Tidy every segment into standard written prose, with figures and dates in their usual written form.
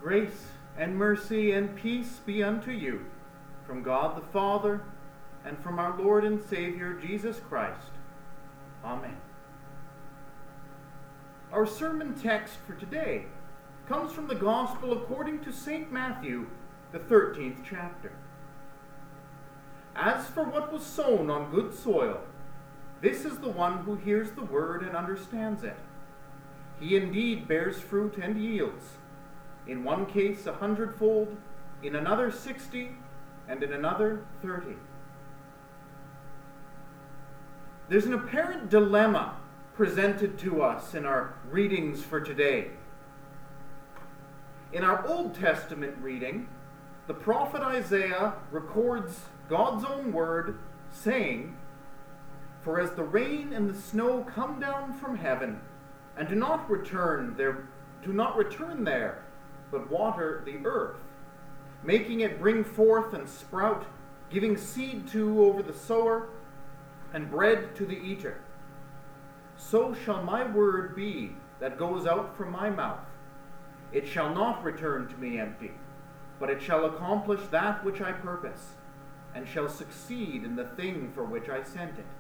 Grace and mercy and peace be unto you from God the Father and from our Lord and Savior Jesus Christ. Amen. Our sermon text for today comes from the Gospel according to St. Matthew, the 13th chapter. As for what was sown on good soil, this is the one who hears the word and understands it. He indeed bears fruit and yields, in one case 100-fold, in another 60, and in another 30. There's an apparent dilemma presented to us in our readings for today. In our Old Testament reading, the prophet Isaiah records God's own word, saying, "For as the rain and the snow come down from heaven, and do not return there, but water the earth, making it bring forth and sprout, giving seed to over the sower, and bread to the eater, so shall my word be that goes out from my mouth. It shall not return to me empty, but it shall accomplish that which I purpose, and shall succeed in the thing for which I sent it."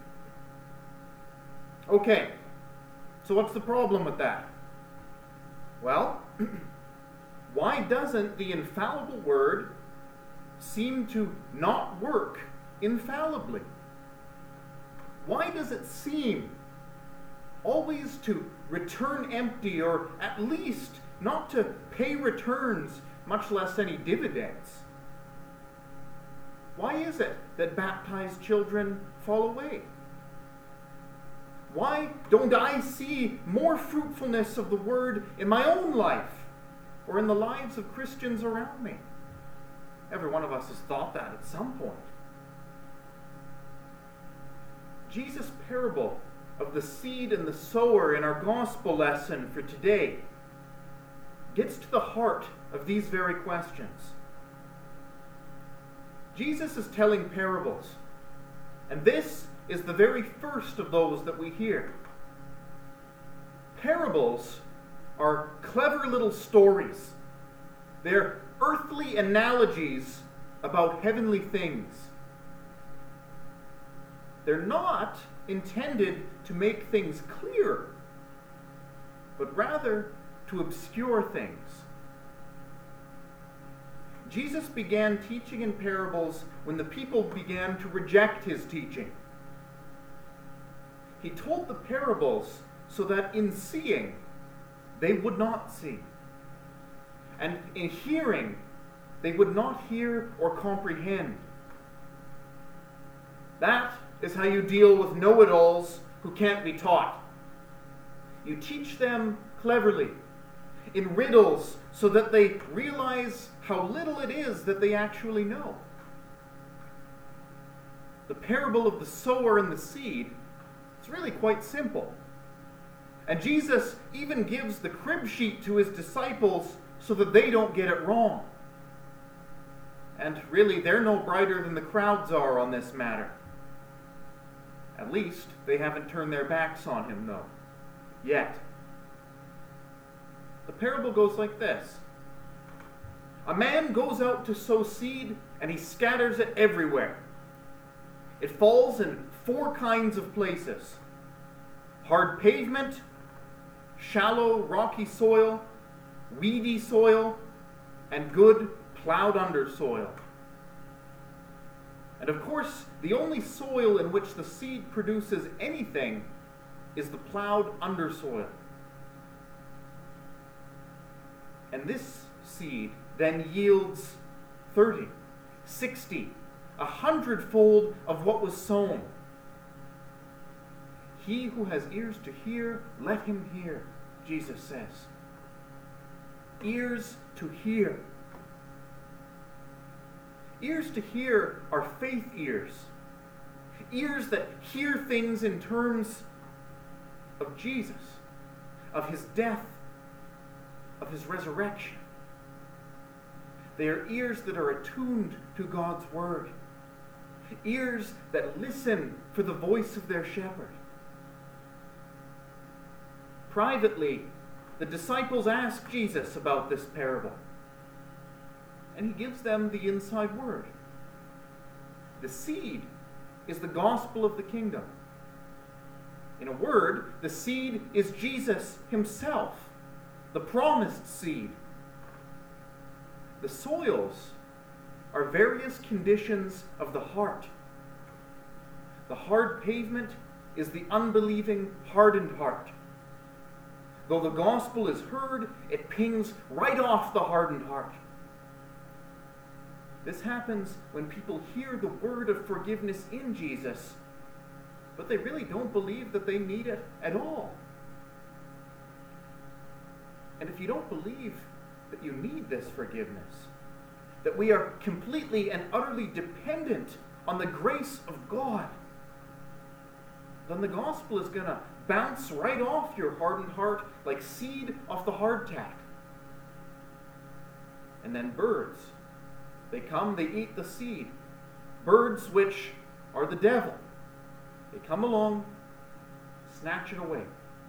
Okay, so what's the problem with that? Well, why doesn't the infallible word seem to not work infallibly? Why does it seem always to return empty, or at least not to pay returns, much less any dividends? Why is it that baptized children fall away? Why don't I see more fruitfulness of the word in my own life or in the lives of Christians around me? Every one of us has thought that at some point. Jesus' parable of the seed and the sower in our gospel lesson for today gets to the heart of these very questions. Jesus is telling parables, and this is the very first of those that we hear. Parables are clever little stories. They're earthly analogies about heavenly things. They're not intended to make things clear, but rather to obscure things. Jesus began teaching in parables when the people began to reject his teaching. He told the parables so that in seeing, they would not see, and in hearing, they would not hear or comprehend. That is how you deal with know-it-alls who can't be taught. You teach them cleverly, in riddles, so that they realize how little it is that they actually know. The parable of the sower and the seed is really quite simple. And Jesus even gives the crib sheet to his disciples so that they don't get it wrong. And really, they're no brighter than the crowds are on this matter. At least, they haven't turned their backs on him, though. Yet. The parable goes like this. A man goes out to sow seed, and he scatters it everywhere. It falls in 4 kinds of places: hard pavement, shallow, rocky soil, weedy soil, and good, plowed under soil. And of course, the only soil in which the seed produces anything is the plowed under soil. And this seed then yields 30, 60, 100-fold of what was sown. He who has ears to hear, let him hear, Jesus says. Ears to hear. Ears to hear are faith ears. Ears that hear things in terms of Jesus, of his death, of his resurrection. They are ears that are attuned to God's word. Ears that listen for the voice of their shepherd. Privately, the disciples asked Jesus about this parable. and he gives them the inside word. The seed is the gospel of the kingdom. In a word, the seed is Jesus himself, the promised seed. The soils are various conditions of the heart. The hard pavement is the unbelieving, hardened heart. Though the gospel is heard, it pings right off the hardened heart. This happens when people hear the word of forgiveness in Jesus, but they really don't believe that they need it at all. And if you don't believe that you need this forgiveness, that we are completely and utterly dependent on the grace of God, then the gospel is going to bounce right off your hardened heart like seed off the hardtack. And then birds, they come, they eat the seed. Birds which are the devil. They come along, snatch it away.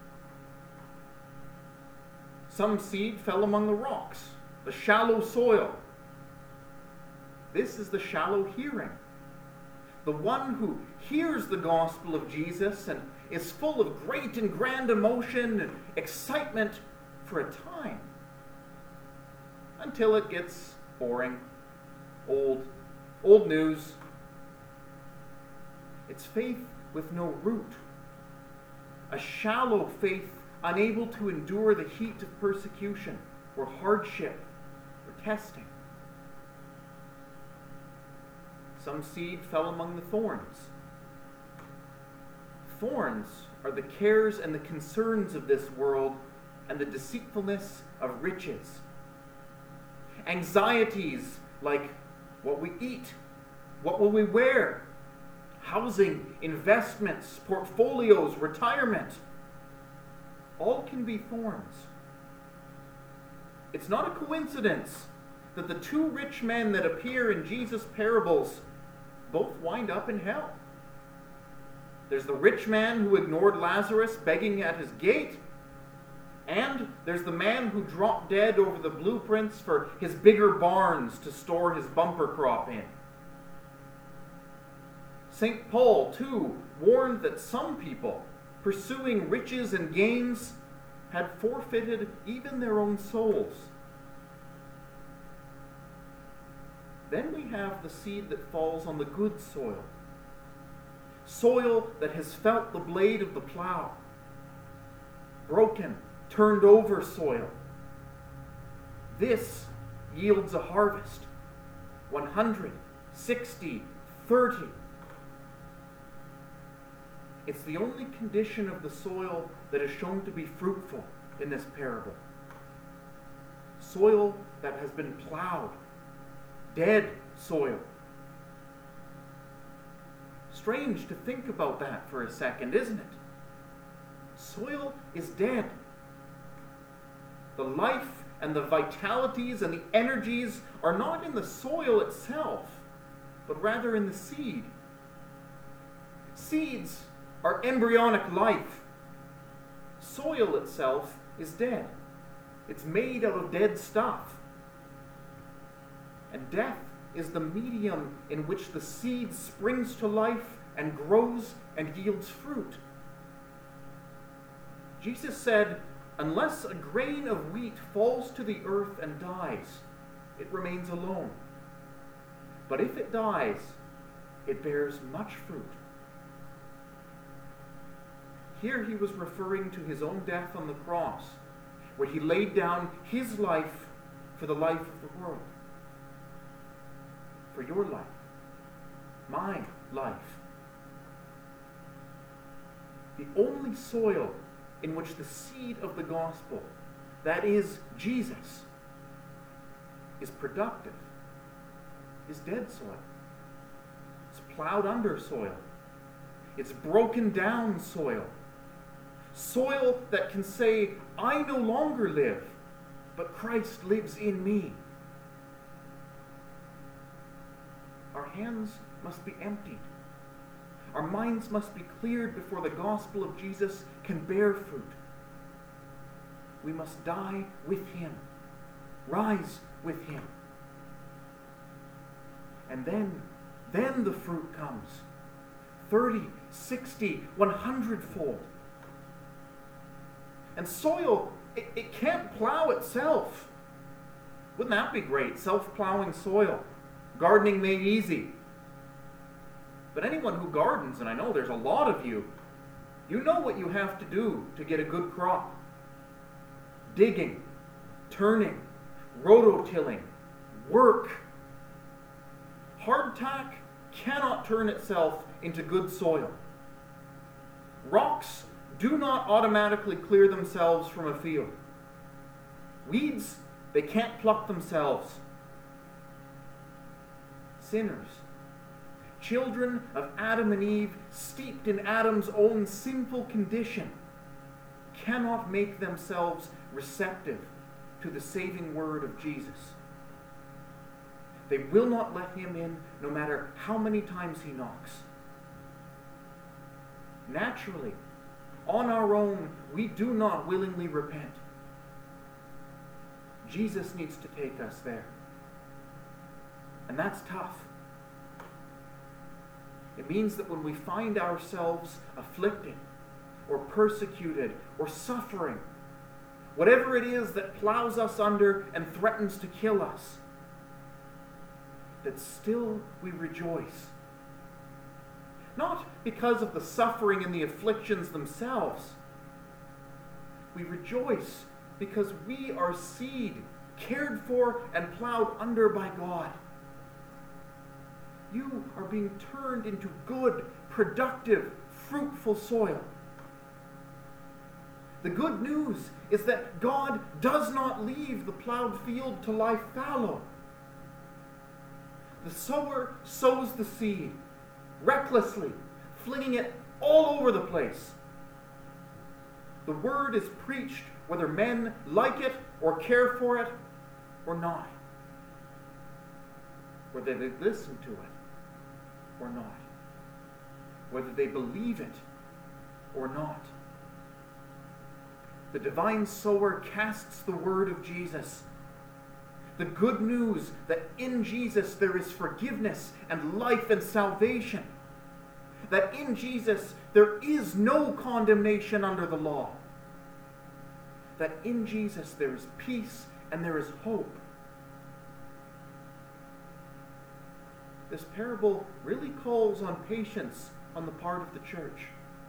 Some seed fell among the rocks, the shallow soil. This is the shallow hearing. The one who hears the gospel of Jesus and is full of great and grand emotion and excitement for a time, until it gets boring, old news. It's faith with no root, a shallow faith unable to endure the heat of persecution or hardship or testing. Some seed fell among the thorns. Thorns are the cares and the concerns of this world and the deceitfulness of riches. Anxieties like what we eat, what will we wear, housing, investments, portfolios, retirement, all can be thorns. It's not a coincidence that the two rich men that appear in Jesus' parables both wind up in hell. There's the rich man who ignored Lazarus begging at his gate, and there's the man who dropped dead over the blueprints for his bigger barns to store his bumper crop in. St. Paul, too, warned that some people pursuing riches and gains had forfeited even their own souls. Then we have the seed that falls on the good soil. Soil that has felt the blade of the plow. Broken, turned over soil. This yields a harvest. 100, 60, 30. It's the only condition of the soil that is shown to be fruitful in this parable. Soil that has been plowed. Dead soil. Strange to think about that for a second, isn't it? Soil is dead. The life and the vitalities and the energies are not in the soil itself, but rather in the seed. Seeds are embryonic life. Soil itself is dead. It's made out of dead stuff. And death is the medium in which the seed springs to life and grows and yields fruit. Jesus said, "Unless a grain of wheat falls to the earth and dies, it remains alone. But if it dies, it bears much fruit." Here he was referring to his own death on the cross, where he laid down his life for the life of the world. For your life, my life. The only soil in which the seed of the gospel, that is Jesus, is productive, is dead soil. It's plowed under soil. It's broken down soil. Soil that can say, "I no longer live, but Christ lives in me." Our hands must be emptied. Our minds must be cleared before the gospel of Jesus can bear fruit. We must die with him, rise with him. And then the fruit comes. 30, 60, 100-fold. And soil, it can't plow itself. Wouldn't that be great? Self-plowing soil. Gardening made easy. But anyone who gardens, and I know there's a lot of you, you know what you have to do to get a good crop. Digging, turning, rototilling, work. Hardtack cannot turn itself into good soil. Rocks do not automatically clear themselves from a field. Weeds, they can't pluck themselves. Sinners, children of Adam and Eve, steeped in Adam's own sinful condition, cannot make themselves receptive to the saving word of Jesus. They will not let him in no matter how many times he knocks. Naturally, on our own, we do not willingly repent. Jesus needs to take us there. And that's tough. It means that when we find ourselves afflicted, or persecuted, or suffering, whatever it is that plows us under and threatens to kill us, that still we rejoice. Not because of the suffering and the afflictions themselves. We rejoice because we are seed, cared for and plowed under by God. You are being turned into good, productive, fruitful soil. The good news is that God does not leave the plowed field to lie fallow. The sower sows the seed, recklessly, flinging it all over the place. The word is preached whether men like it or care for it or not. Whether they listen to it or not. Whether they believe it or not. The divine sower casts the word of Jesus. The good news that in Jesus there is forgiveness and life and salvation. That in Jesus there is no condemnation under the law. That in Jesus there is peace and there is hope. This parable really calls on patience on the part of the church.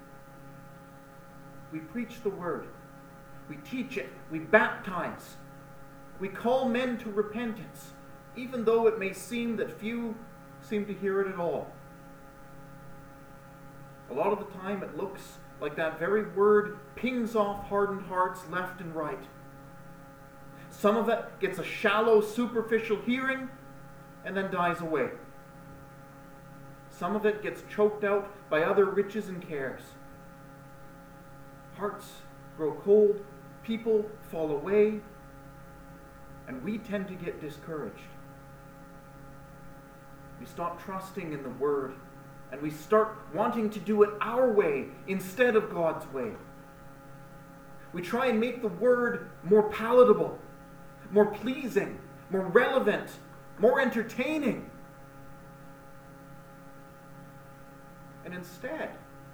We preach the word. We teach it. We baptize. We call men to repentance, even though it may seem that few seem to hear it at all. A lot of the time it looks like that very word pings off hardened hearts left and right. Some of it gets a shallow, superficial hearing and then dies away. Some of it gets choked out by other riches and cares. Hearts grow cold, people fall away, and we tend to get discouraged. We stop trusting in the word, and we start wanting to do it our way instead of God's way. We try and make the word more palatable, more pleasing, more relevant, more entertaining. And instead,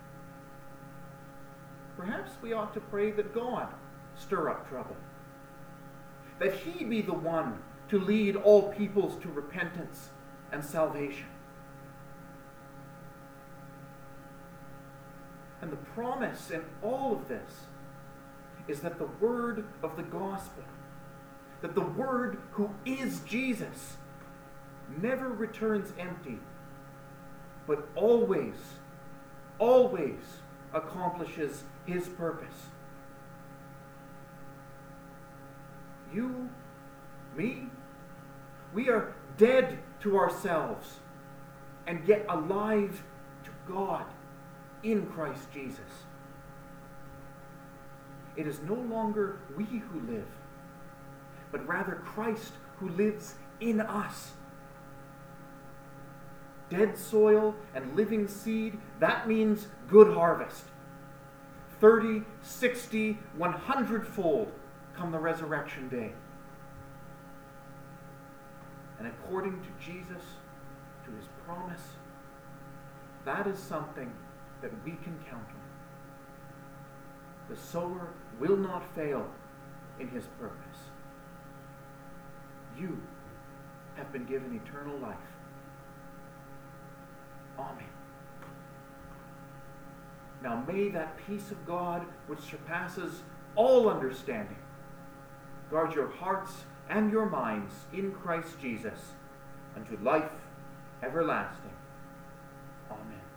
perhaps we ought to pray that God stir up trouble. That he be the one to lead all peoples to repentance and salvation. And the promise in all of this is that the word of the gospel, that the word who is Jesus, never returns empty, but always accomplishes his purpose. You, me, we are dead to ourselves and yet alive to God in Christ Jesus. It is no longer we who live, but rather Christ who lives in us. Dead soil and living seed, that means good harvest. 30, 60, 100-fold come the resurrection day. And according to Jesus, to to his promise, that is something that we can count on. The sower will not fail in his purpose. You have been given eternal life. Amen. Now may that peace of God, which surpasses all understanding, guard your hearts and your minds in Christ Jesus unto life everlasting. Amen.